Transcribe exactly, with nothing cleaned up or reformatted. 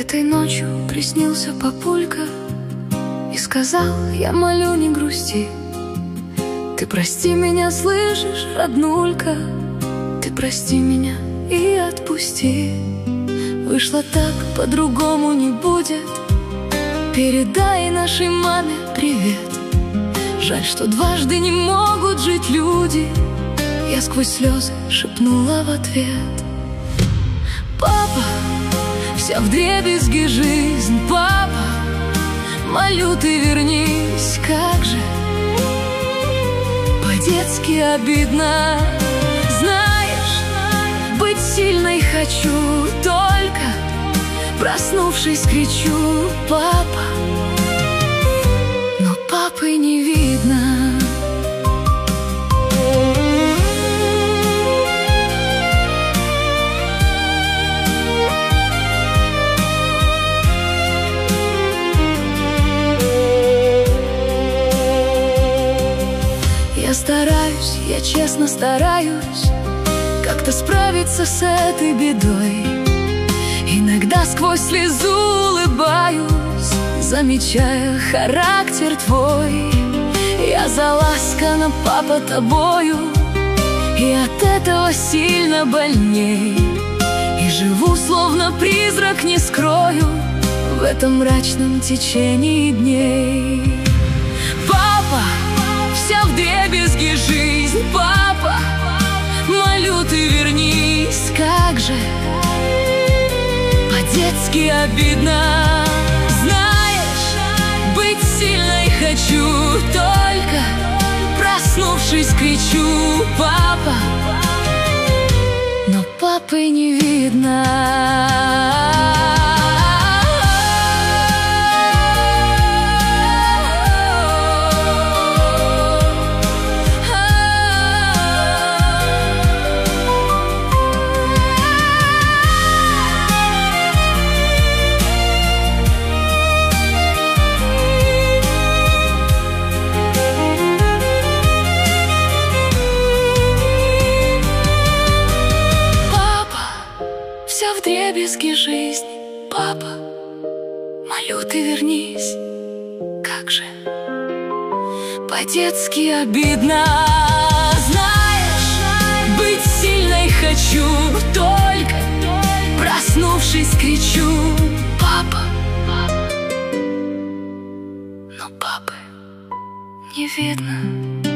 Этой ночью приснился папулька и сказал: я молю, не грусти. Ты прости меня, слышишь, роднулька? Ты прости меня и отпусти. Вышло так, по-другому не будет. Передай нашей маме привет. Жаль, что дважды не могут жить люди. Я сквозь слезы шепнула в ответ: папа, вся вдребезги жизнь, папа, молю, ты вернись. Как же по-детски обидно. Знаешь, быть сильной хочу, только проснувшись кричу: папа, но папы не видно. Я стараюсь, я честно стараюсь как-то справиться с этой бедой. Иногда сквозь слезу улыбаюсь, замечая характер твой. Я заласкана, папа, тобою, и от этого сильно больней. И живу, словно призрак, не скрою, в этом мрачном течении дней. Папа, вся вдребезги жизнь, папа, молю, ты вернись. Как же по-детски обидно. Знаешь, быть сильной хочу, только проснувшись кричу: папа, но папы не видно. Вдребезги жизни, папа, молю, ты вернись. Как же по-детски обидно. Знаешь, быть сильной хочу, только проснувшись кричу: папа, но папы не видно.